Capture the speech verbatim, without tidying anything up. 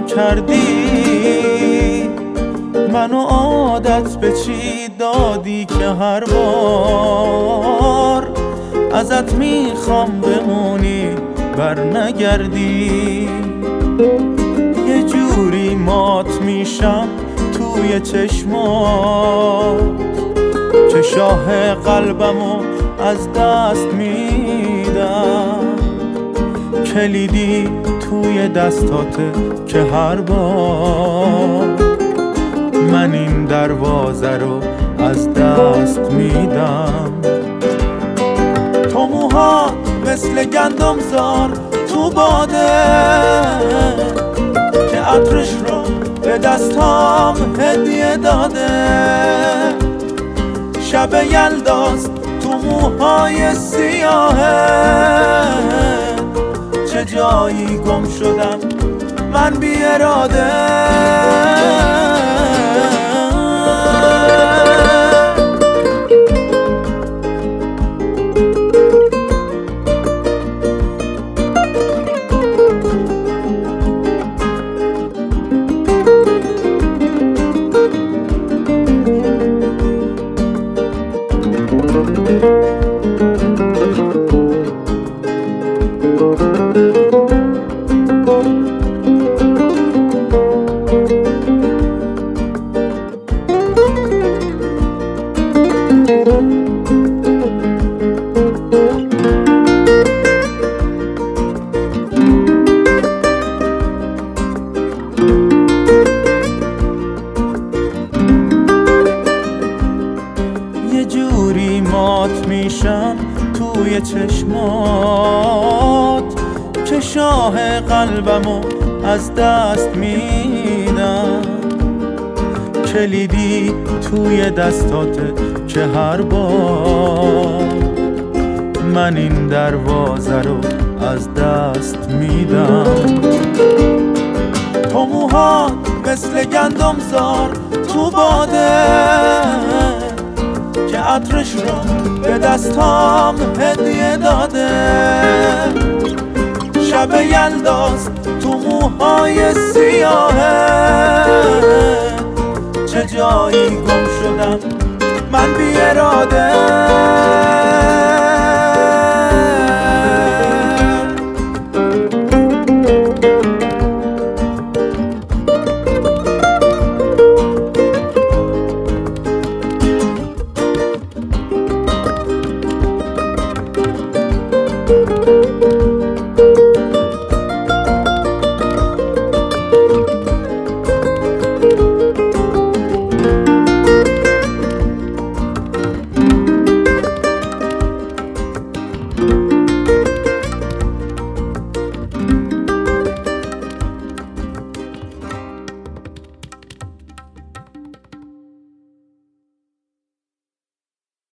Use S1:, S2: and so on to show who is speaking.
S1: کردی، منو عادت به چی دادی که هر بار ازت میخوام بمونی بر نگردی. یه جوری مات میشم توی چشمات که شاه قلبمو از دست میدم. کلیدی توی دستاته که هر بار من این دروازه رو از دست میدم. تو موهات مثل گندم زار تو باده که عطرش رو به دستام هدیه داده. شب یلداست تو موهای سیاهه، چه جایی گم شدم من بی اراده. یه جوری مات میشم توی چشمات که شاه قلبمو از دست میدم. کلیدی توی دستاته که هر بار من این دروازه رو از دست میدم. تو موهات مثل گندم زار تو باده که عطرش رو به دستام هدیه داده. شب یلداست تو موهای سیاهه، چه جایی گم شدم من بی اراده.